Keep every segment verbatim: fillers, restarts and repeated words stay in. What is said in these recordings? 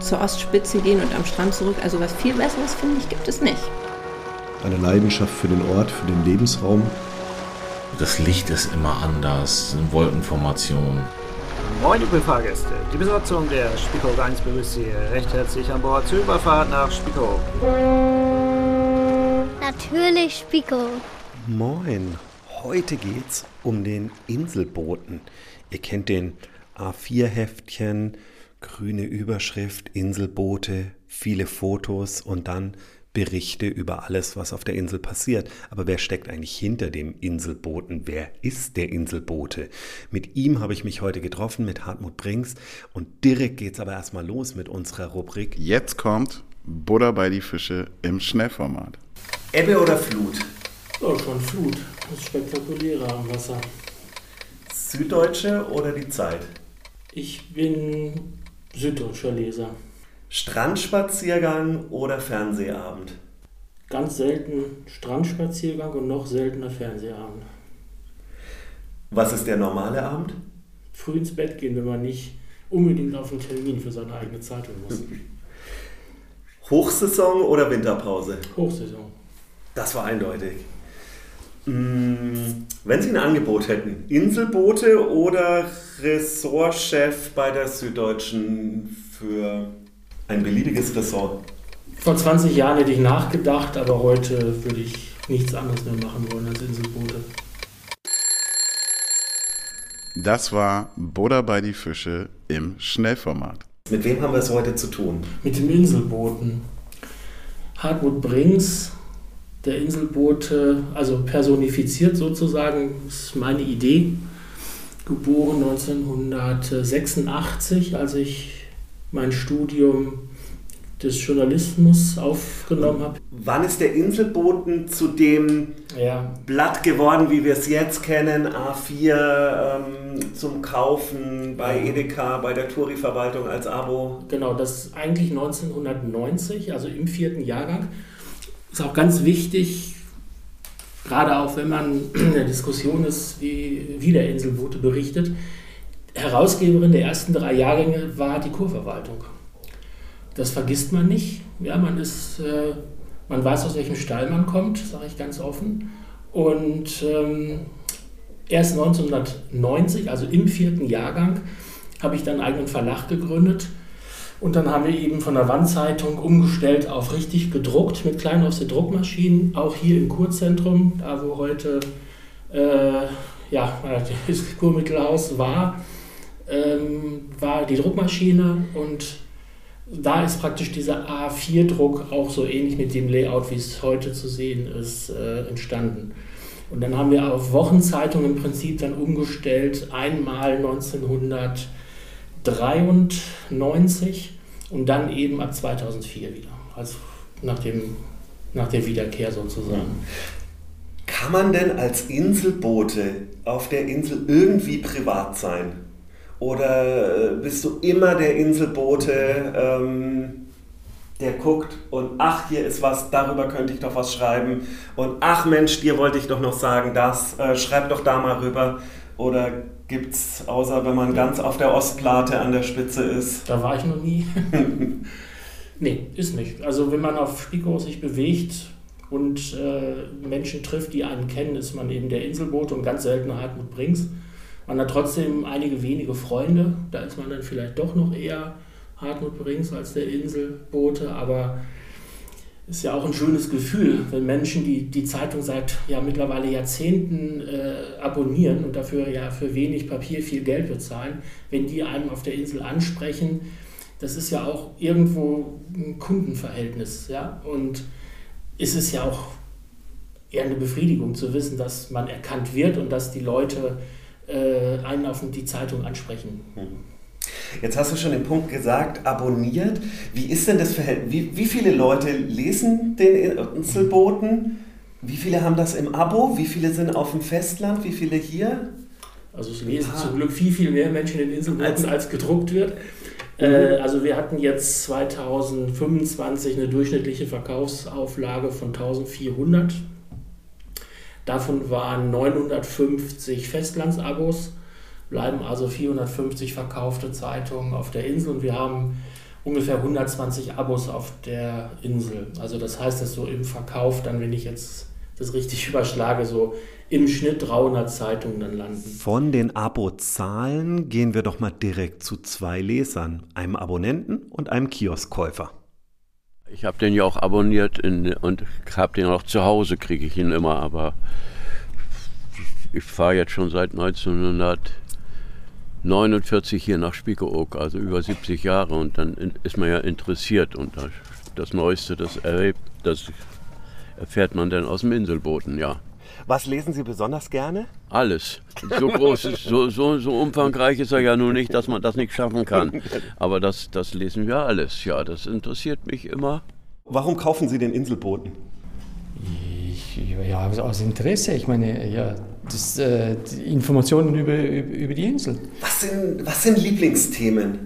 zur Ostspitze gehen und am Strand zurück. Also was viel Besseres, finde ich, gibt es nicht. Eine Leidenschaft für den Ort, für den Lebensraum. Das Licht ist immer anders, eine Wolkenformation. Moin liebe Fahrgäste, die Besatzung der Spiekeroog eins begrüßt Sie recht herzlich an Bord zur Überfahrt nach Spiekeroog. Natürlich Spiekeroog. Moin, heute geht's um den Inselboten. Ihr kennt den A vier Heftchen, grüne Überschrift, Inselboote, viele Fotos und dann Berichte über alles, was auf der Insel passiert. Aber wer steckt eigentlich hinter dem Inselboten? Wer ist der Inselbote? Mit ihm habe ich mich heute getroffen, mit Hartmut Brinks. Und direkt geht's aber erstmal los mit unserer Rubrik. Jetzt kommt Butter bei die Fische im Schnellformat. Ebbe oder Flut? Oh, schon Flut. Das ist spektakulärer am Wasser. Süddeutsche oder die Zeit? Ich bin süddeutscher Leser. Strandspaziergang oder Fernsehabend? Ganz selten Strandspaziergang und noch seltener Fernsehabend. Was ist der normale Abend? Früh ins Bett gehen, wenn man nicht unbedingt auf einen Termin für seine eigene Zeitung muss. Hochsaison oder Winterpause? Hochsaison. Das war eindeutig. Wenn Sie ein Angebot hätten, Inselboote oder Ressortchef bei der Süddeutschen für ein beliebiges Ressort? Vor zwanzig Jahren hätte ich nachgedacht, aber heute würde ich nichts anderes mehr machen wollen als Inselboote. Das war Butter bei die Fische im Schnellformat. Mit wem haben wir es heute zu tun? Mit dem Inselboten. Hartmut Brinks, der Inselbote, also personifiziert sozusagen, ist meine Idee. Geboren neunzehnhundertsechsundachtzig, als ich mein Studium des Journalismus aufgenommen habe. Wann ist der Inselboten zu dem ja. Blatt geworden, wie wir es jetzt kennen, A vier ähm, zum Kaufen bei Edeka, bei der Touri-Verwaltung als Abo? Genau, das ist eigentlich neunzehnhundertneunzig, also im vierten Jahrgang. Ist auch ganz wichtig, gerade auch wenn man in der Diskussion ist, wie, wie der Inselbote berichtet. Herausgeberin der ersten drei Jahrgänge war die Kurverwaltung. Das vergisst man nicht. Ja, man, ist, äh, man weiß, aus welchem Stall man kommt, sage ich ganz offen. Und ähm, erst neunzehnhundertneunzig, also im vierten Jahrgang, habe ich dann einen eigenen Verlag gegründet. Und dann haben wir eben von der Wandzeitung umgestellt auf richtig gedruckt mit Kleinhaus-Druckmaschinen, auch hier im Kurzentrum, da wo heute äh, ja, das Kurmittelhaus war, ähm, war die Druckmaschine und da ist praktisch dieser A vier Druck auch so ähnlich mit dem Layout, wie es heute zu sehen ist, äh, entstanden. Und dann haben wir auf Wochenzeitungen im Prinzip dann umgestellt, einmal neunzehnhundertdreiundneunzig und dann eben ab zweitausendvier wieder, also nach, dem, nach der Wiederkehr sozusagen. Kann man denn als Inselbote auf der Insel irgendwie privat sein? Oder bist du immer der Inselbote, ähm, der guckt und ach, hier ist was, darüber könnte ich doch was schreiben und ach Mensch, dir wollte ich doch noch sagen, das, äh, schreib doch da mal rüber. Oder gibt es, außer wenn man ganz auf der Ostplate an der Spitze ist? Da war ich noch nie. Nee, ist nicht. Also wenn man auf Spiekeroog sich bewegt und äh, Menschen trifft, die einen kennen, ist man eben der Inselbote und ganz selten Hartmut Brinks. Man hat trotzdem einige wenige Freunde, da ist man dann vielleicht doch noch eher Hartmut Brinks als der Inselbote, aber es ist ja auch ein schönes Gefühl, wenn Menschen, die die Zeitung seit ja mittlerweile Jahrzehnten äh, abonnieren und dafür ja für wenig Papier viel Geld bezahlen, wenn die einem auf der Insel ansprechen, das ist ja auch irgendwo ein Kundenverhältnis, ja, und es ist ja auch eher eine Befriedigung zu wissen, dass man erkannt wird und dass die Leute äh, einen auf die Zeitung ansprechen. Jetzt hast du schon den Punkt gesagt, abonniert. Wie ist denn das Verhältnis? Wie, wie viele Leute lesen den Inselboten? Wie viele haben das im Abo? Wie viele sind auf dem Festland? Wie viele hier? Also es lesen zum Glück viel, viel mehr Menschen den Inselboten, als, als gedruckt wird. Mhm. Äh, also wir hatten jetzt zweitausendfünfundzwanzig eine durchschnittliche Verkaufsauflage von eintausendvierhundert. Davon waren neunhundertfünfzig Festlandsabos, bleiben also vierhundertfünfzig verkaufte Zeitungen auf der Insel und wir haben ungefähr hundertzwanzig Abos auf der Insel. Also das heißt, dass so im Verkauf dann, wenn ich jetzt das richtig überschlage, so im Schnitt dreihundert Zeitungen dann landen. Von den Abozahlen gehen wir doch mal direkt zu zwei Lesern, einem Abonnenten und einem Kioskkäufer. Ich habe den ja auch abonniert in, und habe den auch zu Hause, kriege ich ihn immer, aber ich fahre jetzt schon seit neunzehnhundertneunundvierzig hier nach Spiekeroog, also über siebzig Jahre, und dann ist man ja interessiert und das, das Neueste, das, erlebt, das erfährt man dann aus dem Inselboten, ja. Was lesen Sie besonders gerne? Alles. So groß ist, so, so, so umfangreich ist er ja nun nicht, dass man das nicht schaffen kann. Aber das, das lesen wir alles, ja, das interessiert mich immer. Warum kaufen Sie den Inselboten? Ich, ja, aus Interesse. Ich meine, ja, das, äh, die Informationen über, über die Insel. Was sind, was sind Lieblingsthemen,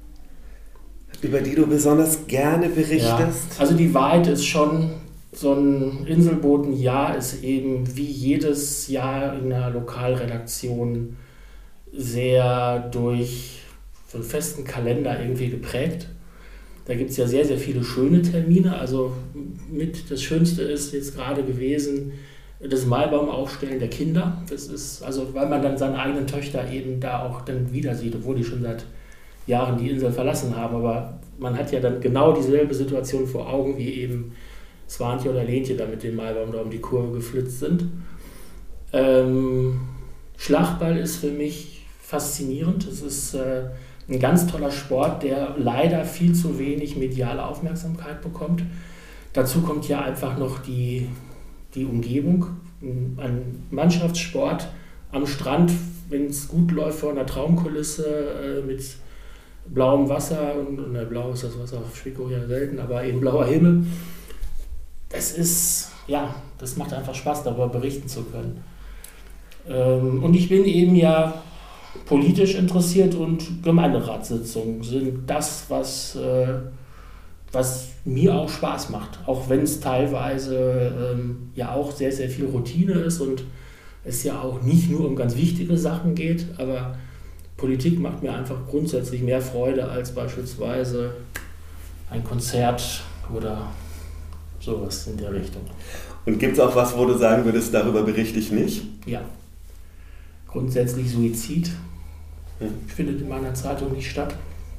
über die du besonders gerne berichtest? Ja, also die Wahrheit ist schon, so ein Inselboten-Jahr ist eben wie jedes Jahr in einer Lokalredaktion sehr durch so einen festen Kalender irgendwie geprägt. Da gibt es ja sehr, sehr viele schöne Termine. Also mit das Schönste ist jetzt gerade gewesen, das Maibaumaufstellen der Kinder. Das ist, also weil man dann seine eigenen Töchter eben da auch dann wieder sieht, obwohl die schon seit Jahren die Insel verlassen haben. Aber man hat ja dann genau dieselbe Situation vor Augen, wie eben Swantje oder Lentje da mit dem Maibaum da um die Kurve geflitzt sind. Ähm, Schlagball ist für mich faszinierend. Es ist äh, ein ganz toller Sport, der leider viel zu wenig mediale Aufmerksamkeit bekommt. Dazu kommt ja einfach noch die, die Umgebung. Ein Mannschaftssport am Strand, wenn es gut läuft, vor einer Traumkulisse äh, mit blauem Wasser. Und, ne, blau ist das Wasser auf Spiekeroog ja selten, aber eben blauer Himmel. Das ist, ja, das macht einfach Spaß, darüber berichten zu können. Ähm, und ich bin eben ja politisch interessiert und Gemeinderatssitzungen sind das, was, äh, was mir auch Spaß macht. Auch wenn es teilweise ähm, ja auch sehr, sehr viel Routine ist und es ja auch nicht nur um ganz wichtige Sachen geht, aber Politik macht mir einfach grundsätzlich mehr Freude als beispielsweise ein Konzert oder sowas in der Richtung. Und gibt es auch was, wo du sagen würdest, darüber berichte ich nicht? Ja. Grundsätzlich Suizid hm. findet in meiner Zeitung nicht statt.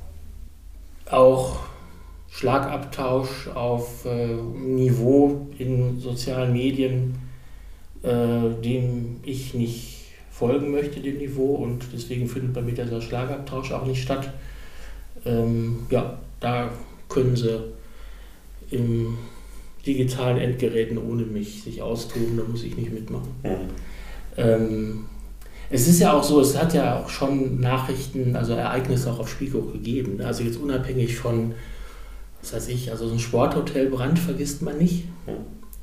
Auch Schlagabtausch auf äh, Niveau in sozialen Medien, äh, dem ich nicht folgen möchte, dem Niveau. Und deswegen findet bei mir dieser Schlagabtausch auch nicht statt. Ähm, ja, da können sie im digitalen Endgeräten ohne mich sich austoben, da muss ich nicht mitmachen. Mhm. Ähm, es ist ja auch so, es hat ja auch schon Nachrichten, also Ereignisse auch auf Spiekeroog gegeben. Also jetzt unabhängig von, was weiß ich, also so ein Sporthotelbrand vergisst man nicht. Mhm.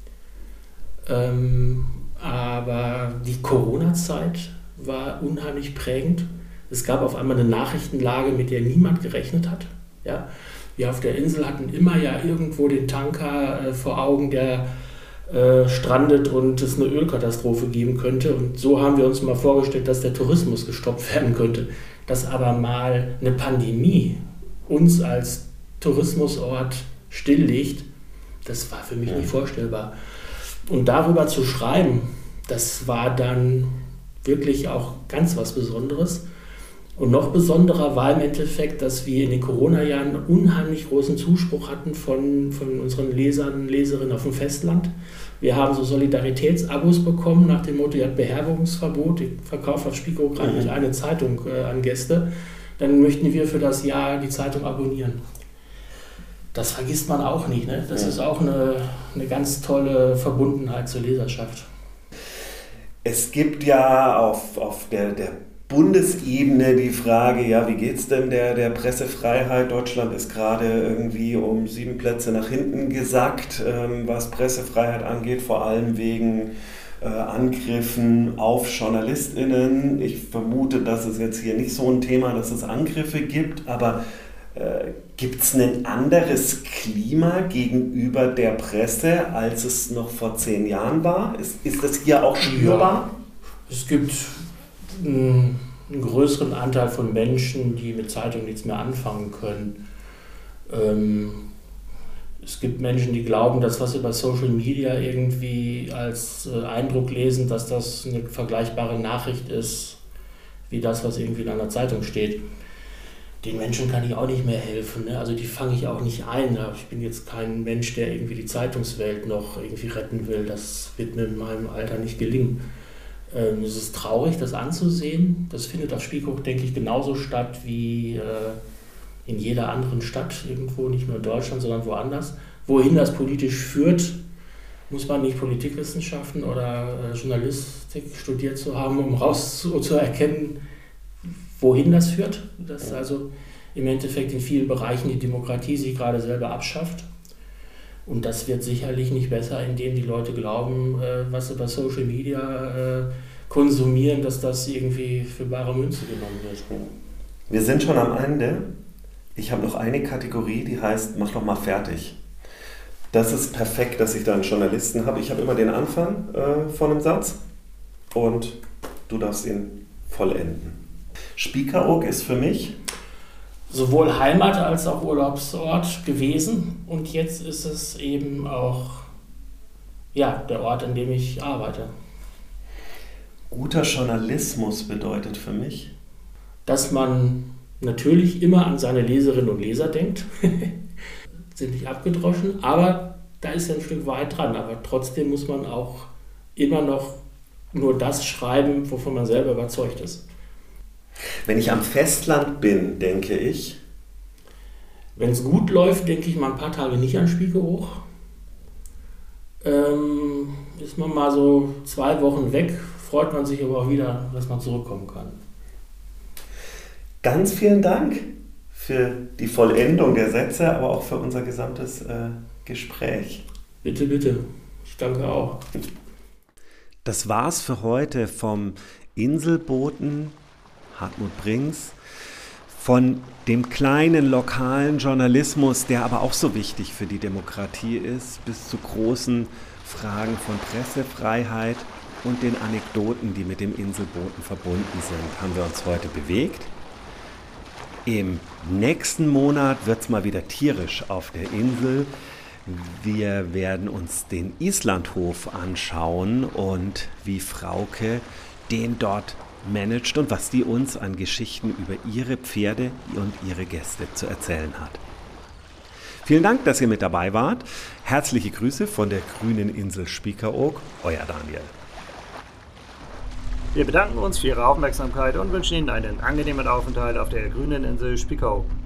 Ähm, aber die Corona-Zeit war unheimlich prägend. Es gab auf einmal eine Nachrichtenlage, mit der niemand gerechnet hat. Ja? Wir auf der Insel hatten immer ja irgendwo den Tanker äh, vor Augen, der äh, strandet und es eine Ölkatastrophe geben könnte. Und so haben wir uns mal vorgestellt, dass der Tourismus gestoppt werden könnte. Dass aber mal eine Pandemie uns als Tourismusort stilllegt, das war für mich ja. nicht vorstellbar. Und darüber zu schreiben, das war dann wirklich auch ganz was Besonderes. Und noch besonderer war im Endeffekt, dass wir in den Corona-Jahren einen unheimlich großen Zuspruch hatten von, von unseren Lesern und Leserinnen auf dem Festland. Wir haben so Solidaritätsabos bekommen nach dem Motto, ihr habt Beherbergungsverbot, ihr verkauft auf Spiekeroog gerade nicht eine Zeitung äh, an Gäste, dann möchten wir für das Jahr die Zeitung abonnieren. Das vergisst man auch nicht, ne? Das ja. ist auch eine, eine ganz tolle Verbundenheit zur Leserschaft. Es gibt ja auf, auf der, der Bundesebene die Frage, ja, wie geht's denn der, der Pressefreiheit? Deutschland ist gerade irgendwie um sieben Plätze nach hinten gesackt, ähm, was Pressefreiheit angeht, vor allem wegen äh, Angriffen auf JournalistInnen. Ich vermute, dass es jetzt hier nicht so ein Thema, dass es Angriffe gibt, aber äh, gibt es ein anderes Klima gegenüber der Presse, als es noch vor zehn Jahren war? Ist, ist das hier auch spürbar? Ja, es gibt einen größeren Anteil von Menschen, die mit Zeitung nichts mehr anfangen können. Ähm, es gibt Menschen, die glauben, dass was sie bei Social Media irgendwie als äh, Eindruck lesen, dass das eine vergleichbare Nachricht ist, wie das, was irgendwie in einer Zeitung steht. Den Menschen kann ich auch nicht mehr helfen, ne? Also die fange ich auch nicht ein. Ich bin jetzt kein Mensch, der irgendwie die Zeitungswelt noch irgendwie retten will. Das wird mir in meinem Alter nicht gelingen. Ähm, es ist traurig, das anzusehen. Das findet auf Spiekeroog, denke ich, genauso statt wie äh, in jeder anderen Stadt irgendwo, nicht nur in Deutschland, sondern woanders. Wohin das politisch führt, muss man nicht Politikwissenschaften oder äh, Journalistik studiert zu haben, um rauszuerkennen, wohin das führt. Dass also im Endeffekt in vielen Bereichen die Demokratie sich gerade selber abschafft. Und das wird sicherlich nicht besser, indem die Leute glauben, äh, was sie bei Social Media äh, konsumieren, dass das irgendwie für bare Münze genommen wird. Wir sind schon am Ende. Ich habe noch eine Kategorie, die heißt, mach doch mal fertig. Das ist perfekt, dass ich da einen Journalisten habe. Ich habe immer den Anfang äh, von einem Satz und du darfst ihn vollenden. Spiekeroog ist für mich sowohl Heimat als auch Urlaubsort gewesen und jetzt ist es eben auch ja, der Ort, an dem ich arbeite. Guter Journalismus bedeutet für mich, dass man natürlich immer an seine Leserinnen und Leser denkt, sind nicht abgedroschen, aber da ist ja ein Stück weit dran. Aber trotzdem muss man auch immer noch nur das schreiben, wovon man selber überzeugt ist. Wenn ich am Festland bin, denke ich, wenn es gut läuft, denke ich mal ein paar Tage nicht an Spiekeroog. Ähm, ist man mal so zwei Wochen weg, freut man sich aber auch wieder, dass man zurückkommen kann. Ganz vielen Dank für die Vollendung der Sätze, aber auch für unser gesamtes äh, Gespräch. Bitte, bitte. Ich danke auch. Das war's für heute vom Inselboten Hartmut Brings, von dem kleinen lokalen Journalismus, der aber auch so wichtig für die Demokratie ist, bis zu großen Fragen von Pressefreiheit und den Anekdoten, die mit dem Inselboten verbunden sind, haben wir uns heute bewegt. Im nächsten Monat wird es mal wieder tierisch auf der Insel. Wir werden uns den Islandhof anschauen und wie Frauke den dort managt und was die uns an Geschichten über ihre Pferde und ihre Gäste zu erzählen hat. Vielen Dank, dass ihr mit dabei wart. Herzliche Grüße von der grünen Insel Spiekeroog, euer Daniel. Wir bedanken uns für Ihre Aufmerksamkeit und wünschen Ihnen einen angenehmen Aufenthalt auf der grünen Insel Spiekeroog.